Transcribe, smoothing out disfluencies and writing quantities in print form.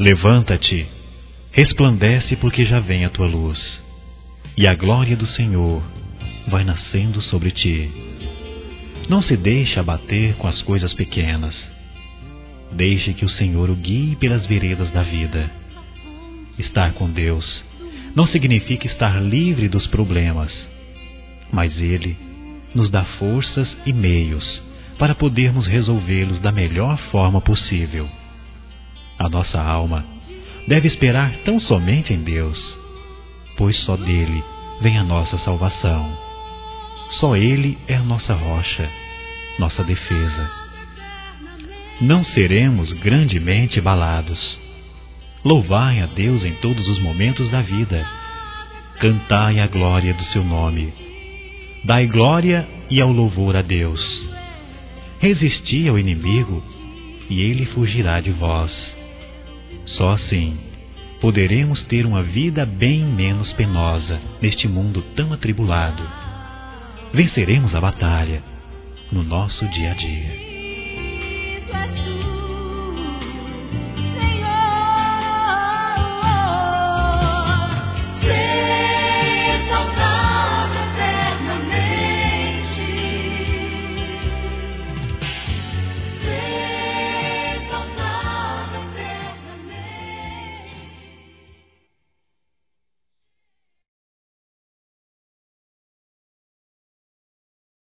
Levanta-te, resplandece, porque já vem a tua luz, e a glória do Senhor vai nascendo sobre ti. Não se deixe abater com as coisas pequenas. Deixe que o Senhor o guie pelas veredas da vida. Estar com Deus não significa estar livre dos problemas, mas Ele nos dá forças e meios para podermos resolvê-los da melhor forma possível. A nossa alma deve esperar tão somente em Deus, pois só dele vem a nossa salvação. Só Ele é a nossa rocha, nossa defesa. Não seremos grandemente abalados. Louvai a Deus em todos os momentos da vida. Cantai a glória do seu nome. Dai glória e ao louvor a Deus. Resisti ao inimigo, e ele fugirá de vós. Só assim poderemos ter uma vida bem menos penosa neste mundo tão atribulado. Venceremos a batalha no nosso dia a dia.